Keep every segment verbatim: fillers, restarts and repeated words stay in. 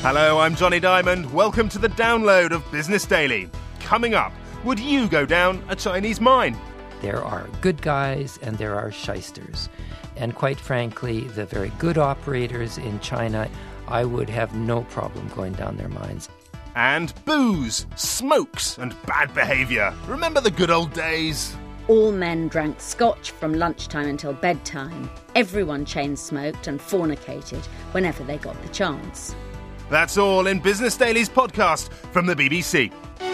Hello, I'm Johnny Diamond. Welcome to the download of Business Daily. Coming up, would you go down a Chinese mine? There are good guys and there are shysters. And quite frankly, the very good operators in China, I would have no problem going down their mines. And booze, smokes, and bad behaviour. Remember the good old days? All men drank scotch from lunchtime until bedtime. Everyone chain-smoked and fornicated whenever they got the chance. That's all in Business Daily's podcast from the B B C.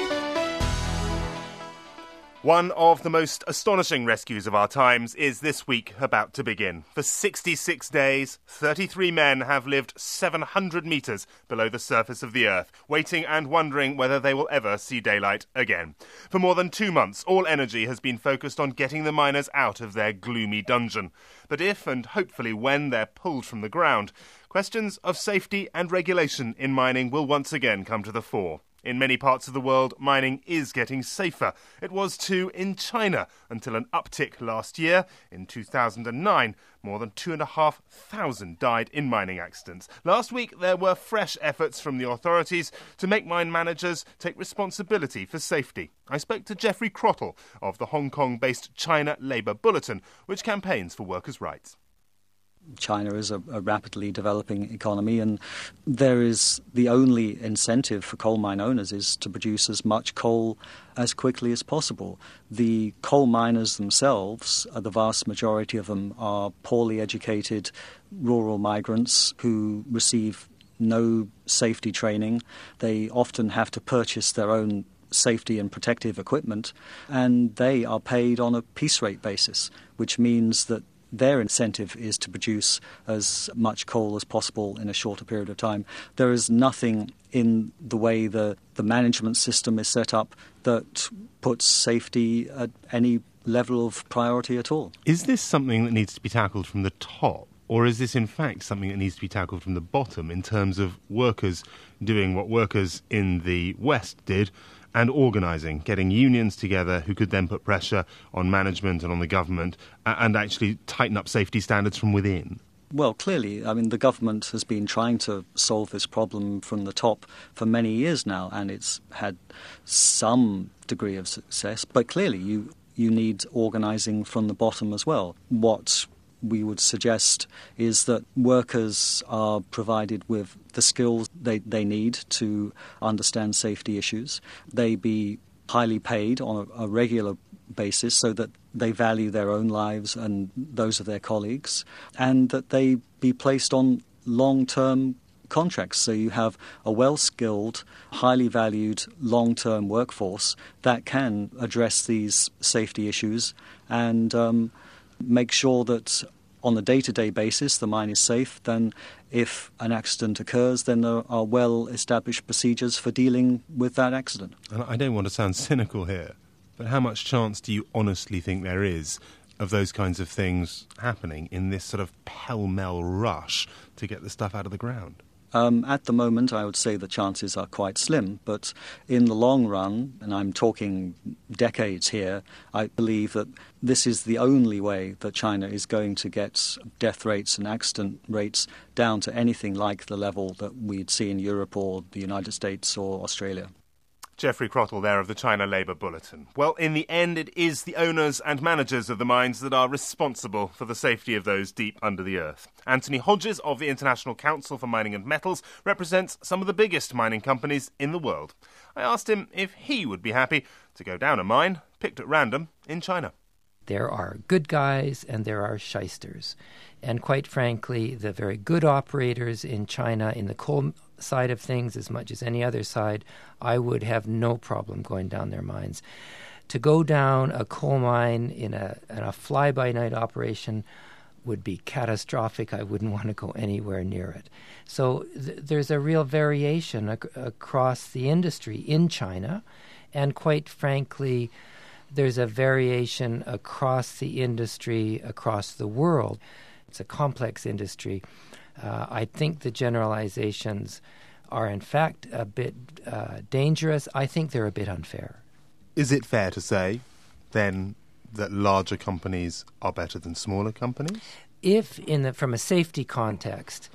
One of the most astonishing rescues of our times is this week about to begin. For sixty-six days, thirty-three men have lived seven hundred metres below the surface of the earth, waiting and wondering whether they will ever see daylight again. For more than two months, all energy has been focused on getting the miners out of their gloomy dungeon. But if, and hopefully when, they're pulled from the ground, questions of safety and regulation in mining will once again come to the fore. In many parts of the world, mining is getting safer. It was too in China until an uptick last year. In two thousand nine, more than two and a half thousand died in mining accidents. Last week, there were fresh efforts from the authorities to make mine managers take responsibility for safety. I spoke to Geoffrey Crottle of the Hong Kong-based China Labour Bulletin, which campaigns for workers' rights. China is a, a rapidly developing economy, and there is the only incentive for coal mine owners is to produce as much coal as quickly as possible. The coal miners themselves, uh, the vast majority of them are poorly educated rural migrants who receive no safety training. They often have to purchase their own safety and protective equipment, and they are paid on a piece rate basis, which means that their incentive is to produce as much coal as possible in a shorter period of time. There is nothing in the way the, the management system is set up that puts safety at any level of priority at all. Is this something that needs to be tackled from the top, or is this in fact something that needs to be tackled from the bottom in terms of workers doing what workers in the West did and organising, getting unions together who could then put pressure on management and on the government and actually tighten up safety standards from within? Well, clearly, I mean, the government has been trying to solve this problem from the top for many years now, and it's had some degree of success. But clearly, you, you need organising from the bottom as well. What we would suggest is that workers are provided with the skills they, they need to understand safety issues. They be highly paid on a, a regular basis so that they value their own lives and those of their colleagues, and that they be placed on long-term contracts. So you have a well-skilled, highly valued long-term workforce that can address these safety issues and um, make sure that on a day-to-day basis the mine is safe. Then if an accident occurs, then there are well-established procedures for dealing with that accident. And I don't want to sound cynical here, but how much chance do you honestly think there is of those kinds of things happening in this sort of pell-mell rush to get the stuff out of the ground? Um, at the moment, I would say the chances are quite slim, but in the long run, and I'm talking decades here, I believe that this is the only way that China is going to get death rates and accident rates down to anything like the level that we'd see in Europe or the United States or Australia. Geoffrey Crottle there of the China Labour Bulletin. Well, in the end, it is the owners and managers of the mines that are responsible for the safety of those deep under the earth. Anthony Hodges of the International Council for Mining and Metals represents some of the biggest mining companies in the world. I asked him if he would be happy to go down a mine, picked at random, in China. There are good guys and there are shysters. And quite frankly, the very good operators in China, in the coal side of things as much as any other side, I would have no problem going down their mines. To go down a coal mine in a, in a fly-by-night operation would be catastrophic. I wouldn't want to go anywhere near it. So th- there's a real variation ac- across the industry in China, and quite frankly, there's a variation across the industry across the world. It's a complex industry. Uh, I think the generalizations are, in fact, a bit uh, dangerous. I think they're a bit unfair. Is it fair to say, then, that larger companies are better than smaller companies? If, in the, from a safety context,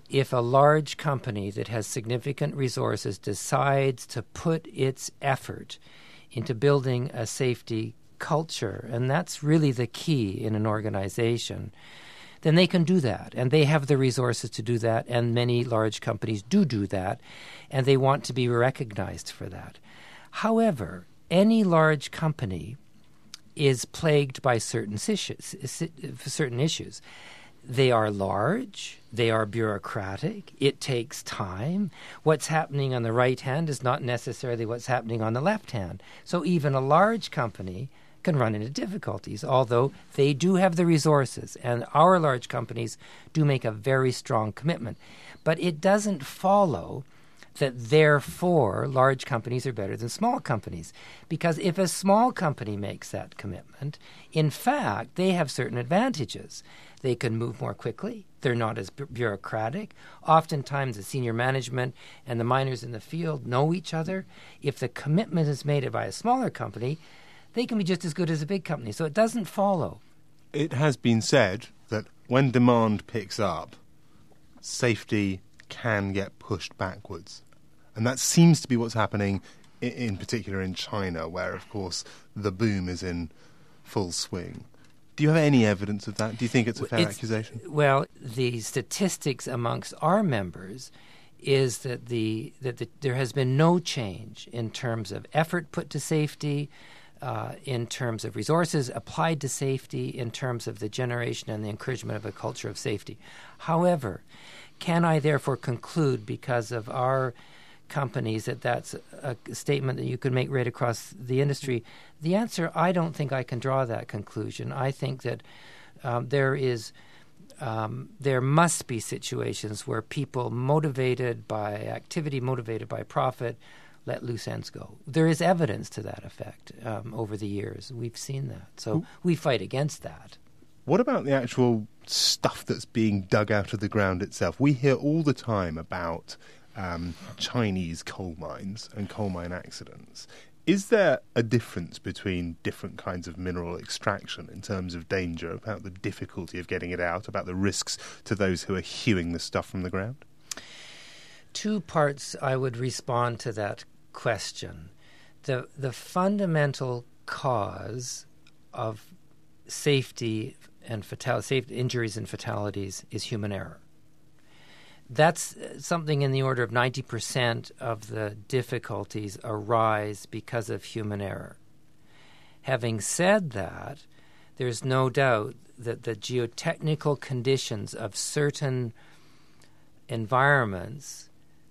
if a large company that has significant resources decides to put its effort into building a safety culture, and that's really the key in an organization, then they can do that, and they have the resources to do that, and many large companies do do that, and they want to be recognized for that. However, any large company is plagued by certain issues, certain issues. They are large, they are bureaucratic, it takes time. What's happening on the right hand is not necessarily what's happening on the left hand. So even a large company can run into difficulties, although they do have the resources, and our large companies do make a very strong commitment. But it doesn't follow that therefore large companies are better than small companies, because if a small company makes that commitment, in fact, they have certain advantages. They can move more quickly. They're not as bu- bureaucratic. Oftentimes, the senior management and the miners in the field know each other. If the commitment is made by a smaller company, they can be just as good as a big company. So it doesn't follow. It has been said that when demand picks up, safety can get pushed backwards. And that seems to be what's happening in, in particular in China, where, of course, the boom is in full swing. Do you have any evidence of that? Do you think it's a fair It's- accusation? Well, the statistics amongst our members is that the that the, there has been no change in terms of effort put to safety, uh, in terms of resources applied to safety, in terms of the generation and the encouragement of a culture of safety. However, can I therefore conclude, because of our companies, that that's a statement that you could make right across the industry? The answer, I don't think I can draw that conclusion. I think that um, there is, um, there must be situations where people motivated by activity, motivated by profit, let loose ends go. There is evidence to that effect um, over the years. We've seen that. So we fight against that. What about the actual stuff that's being dug out of the ground itself? We hear all the time about um, Chinese coal mines and coal mine accidents. Is there a difference between different kinds of mineral extraction in terms of danger, about the difficulty of getting it out, about the risks to those who are hewing the stuff from the ground? Two parts I would respond to that question. The the fundamental cause of safety and fatal safety injuries and fatalities is human error. That's something in the order of ninety percent of the difficulties arise because of human error. Having said that, there's no doubt that the geotechnical conditions of certain environments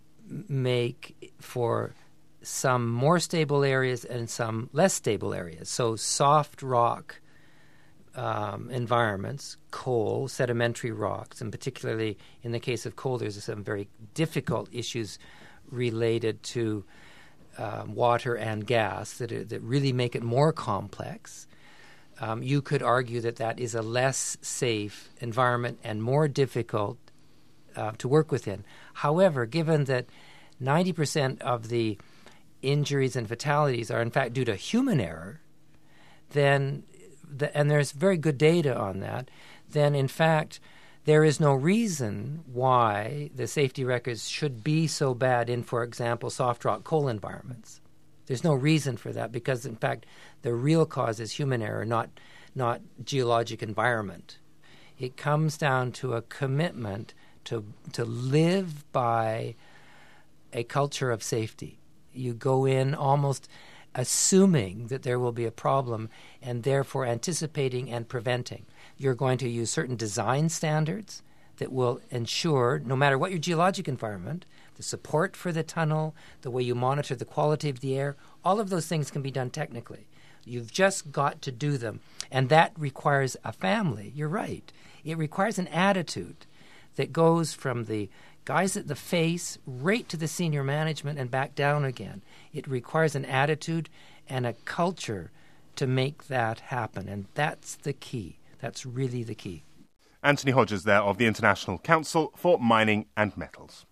make for some more stable areas and some less stable areas. So soft rock Um, environments, coal, sedimentary rocks, and particularly in the case of coal, there's some very difficult issues related to um, water and gas that, are, that really make it more complex. Um, you could argue that that is a less safe environment and more difficult uh, to work within. However, given that ninety percent of the injuries and fatalities are in fact due to human error, then The, and there's very good data on that, then in fact there is no reason why the safety records should be so bad in, for example, soft rock coal environments. There's no reason for that, because in fact the real cause is human error, not not geologic environment. It comes down to a commitment to to live by a culture of safety. You go in almost assuming that there will be a problem and therefore anticipating and preventing. You're going to use certain design standards that will ensure, no matter what your geologic environment, the support for the tunnel, the way you monitor the quality of the air, all of those things can be done technically. You've just got to do them. And that requires a family. You're right. It requires an attitude that goes from the guys at the face right to the senior management and back down again. It requires an attitude and a culture to make that happen. And that's the key. That's really the key. Anthony Hodges there of the International Council for Mining and Metals.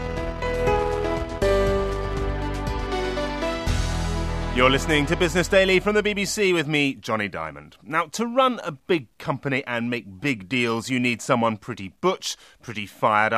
You're listening to Business Daily from the B B C with me, Johnny Diamond. Now, to run a big company and make big deals, you need someone pretty butch, pretty fired up,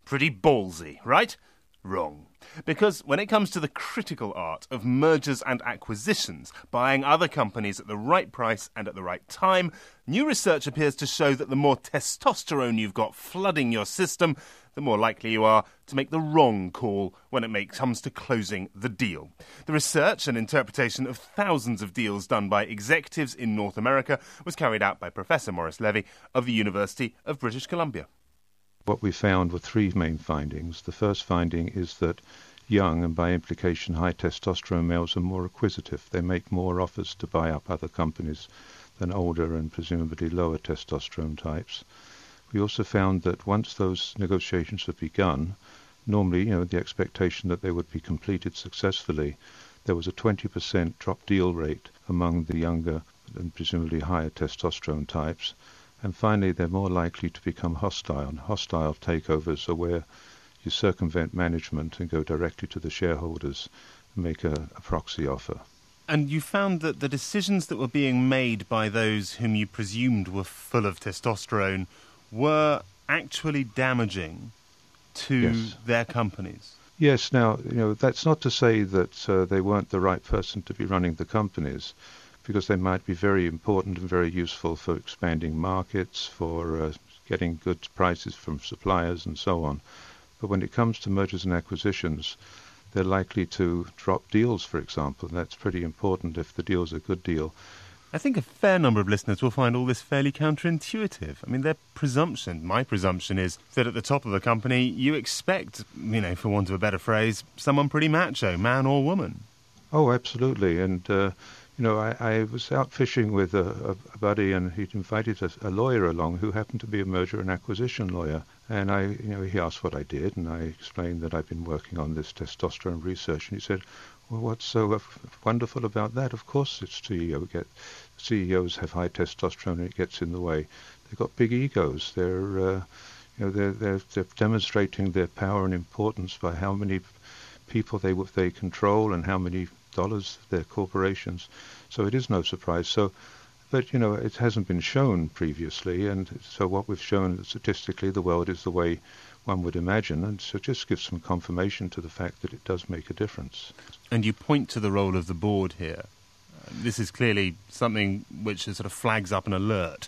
Pretty ballsy, right? Wrong. Because when it comes to the critical art of mergers and acquisitions, buying other companies at the right price and at the right time, new research appears to show that the more testosterone you've got flooding your system, the more likely you are to make the wrong call when it make, comes to closing the deal. The research and interpretation of thousands of deals done by executives in North America was carried out by Professor Maurice Levy of the University of British Columbia. What we found were three main findings. The first finding is that young, and by implication high testosterone males, are more acquisitive. They make more offers to buy up other companies than older and presumably lower testosterone types. We also found that once those negotiations have begun, normally, you know, the expectation that they would be completed successfully, there was a twenty percent drop deal rate among the younger and presumably higher testosterone types. And finally, they're more likely to become hostile. And hostile takeovers are where you circumvent management and go directly to the shareholders and make a, a proxy offer. And you found that the decisions that were being made by those whom you presumed were full of testosterone were actually damaging to Yes. their companies. Yes, now, you know, that's not to say that uh, they weren't the right person to be running the companies, because they might be very important and very useful for expanding markets, for uh, getting good prices from suppliers and so on. But when it comes to mergers and acquisitions, they're likely to drop deals, for example. And that's pretty important if the deal's a good deal. I think a fair number of listeners will find all this fairly counterintuitive. I mean, their presumption, my presumption is that at the top of the company, you expect, you know, for want of a better phrase, someone pretty macho, man or woman. Oh, absolutely. And, uh, you know, I, I was out fishing with a, a buddy, and he'd invited a, a lawyer along who happened to be a merger and acquisition lawyer. And I, you know, he asked what I did, and I explained that I'd been working on this testosterone research. And he said, well, what's so uh, wonderful about that? Of course it's C E O. Get, C E Os have high testosterone, and it gets in the way. They've got big egos. They're, uh, you know, they're, they're, they're demonstrating their power and importance by how many people they they control and how many dollars their corporations. So it is no surprise. So, but you know, it hasn't been shown previously, and so what we've shown that statistically the world is the way one would imagine, and so just gives some confirmation to the fact that it does make a difference. And you point to the role of the board here. Uh, this is clearly something which sort of flags up an alert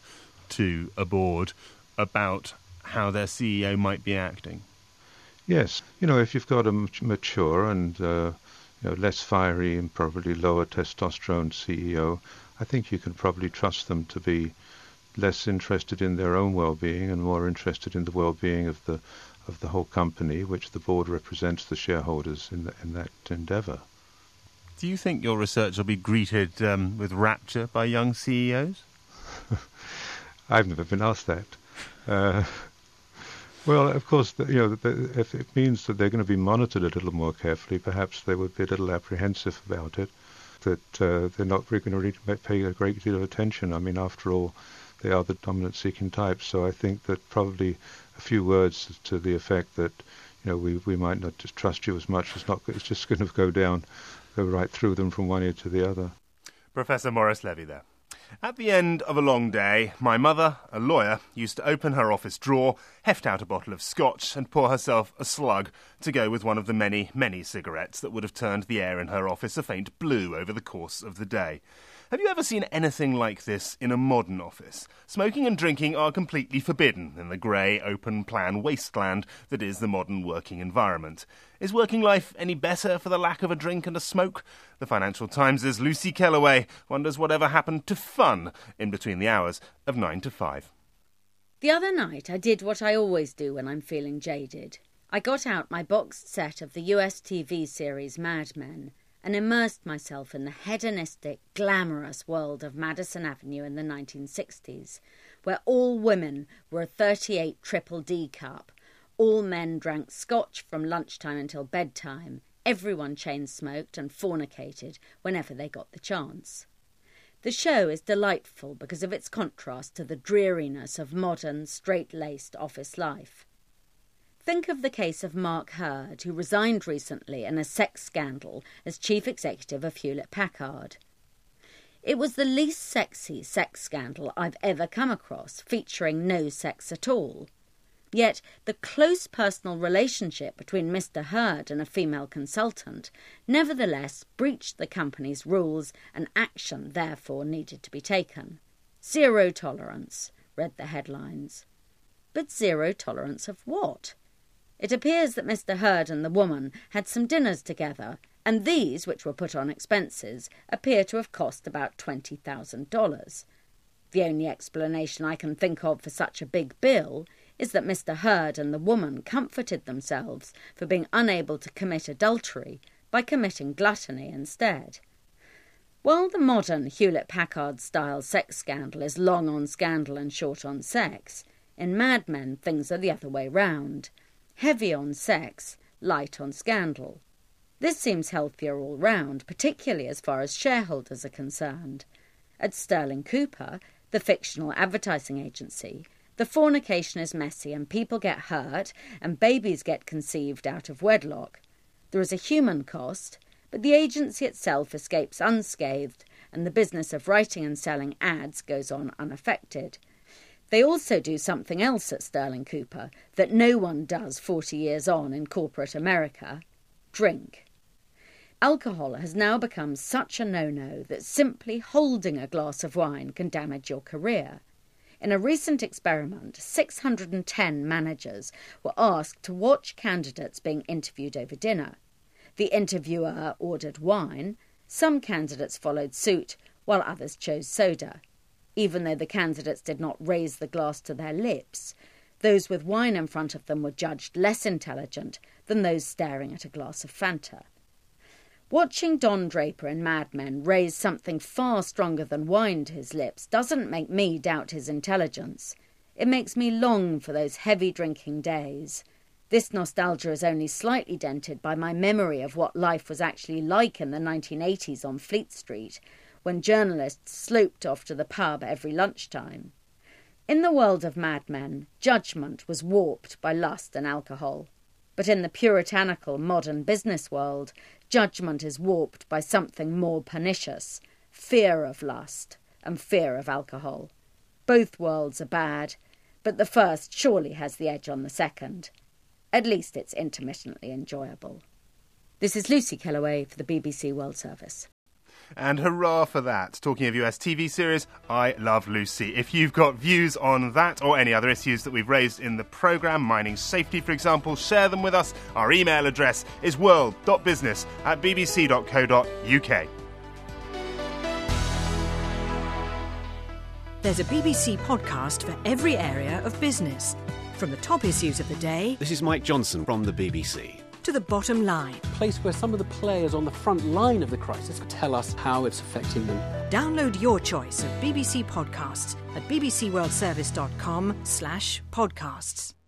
to a board about how their C E O might be acting. Yes, you know, if you've got a mature and uh, you know, less fiery and probably lower testosterone C E O, I think you can probably trust them to be less interested in their own well-being and more interested in the well-being of the of the whole company, which the board represents the shareholders in the, in that endeavour. Do you think your research will be greeted um, with rapture by young C E Os? I've never been asked that. Uh, well, of course, you know, if it means that they're going to be monitored a little more carefully, perhaps they would be a little apprehensive about it, that uh, they're not really going to pay a great deal of attention. I mean, after all, they are the dominant-seeking types, so I think that probably a few words to the effect that, you know, we, we might not just trust you as much, it's, not, it's just going to go down, go right through them from one ear to the other. Professor Maurice Levy there. At the end of a long day, my mother, a lawyer, used to open her office drawer, heft out a bottle of scotch and pour herself a slug to go with one of the many, many cigarettes that would have turned the air in her office a faint blue over the course of the day. Have you ever seen anything like this in a modern office? Smoking and drinking are completely forbidden in the grey, open-plan wasteland that is the modern working environment. Is working life any better for the lack of a drink and a smoke? The Financial Times' Lucy Kellaway wonders whatever happened to fun in between the hours of nine to five. The other night I did what I always do when I'm feeling jaded. I got out my boxed set of the U S T V series Mad Men and immersed myself in the hedonistic, glamorous world of Madison Avenue in the nineteen sixties, where all women were a thirty-eight Triple D cup, all men drank scotch from lunchtime until bedtime, everyone chain-smoked and fornicated whenever they got the chance. The show is delightful because of its contrast to the dreariness of modern, straight-laced office life. Think of the case of Mark Hurd, who resigned recently in a sex scandal as chief executive of Hewlett-Packard. It was the least sexy sex scandal I've ever come across, featuring no sex at all. Yet the close personal relationship between Mister Hurd and a female consultant nevertheless breached the company's rules, and action therefore needed to be taken. Zero tolerance, read the headlines. But zero tolerance of what? It appears that Mister Hurd and the woman had some dinners together, and these, which were put on expenses, appear to have cost about twenty thousand dollars. The only explanation I can think of for such a big bill is that Mister Hurd and the woman comforted themselves for being unable to commit adultery by committing gluttony instead. While the modern Hewlett-Packard-style sex scandal is long on scandal and short on sex, in Mad Men things are the other way round. Heavy on sex, light on scandal. This seems healthier all round, particularly as far as shareholders are concerned. At Sterling Cooper, the fictional advertising agency, the fornication is messy and people get hurt and babies get conceived out of wedlock. There is a human cost, but the agency itself escapes unscathed and the business of writing and selling ads goes on unaffected. They also do something else at Sterling Cooper that no one does forty years on in corporate America: drink. Alcohol has now become such a no-no that simply holding a glass of wine can damage your career. In a recent experiment, six hundred ten managers were asked to watch candidates being interviewed over dinner. The interviewer ordered wine. Some candidates followed suit, while others chose soda. Even though the candidates did not raise the glass to their lips, those with wine in front of them were judged less intelligent than those staring at a glass of Fanta. Watching Don Draper in Mad Men raise something far stronger than wine to his lips doesn't make me doubt his intelligence. It makes me long for those heavy drinking days. This nostalgia is only slightly dented by my memory of what life was actually like in the nineteen eighties on Fleet Street, when journalists sloped off to the pub every lunchtime. In the world of Mad Men, judgment was warped by lust and alcohol. But in the puritanical modern business world, judgment is warped by something more pernicious: fear of lust and fear of alcohol. Both worlds are bad, but the first surely has the edge on the second. At least it's intermittently enjoyable. This is Lucy Kellaway for the B B C World Service. And hurrah for that. Talking of U S T V series, I Love Lucy. If you've got views on that or any other issues that we've raised in the programme, mining safety for example, share them with us. Our email address is world dot business at b b c dot co dot u k. There's a B B C podcast for every area of business. From the top issues of the day... This is Mike Johnson from the B B C. ...to the bottom line. A place where some of the players on the front line of the crisis tell us how it's affecting them. Download your choice of B B C podcasts at b b c world service dot com slash podcasts.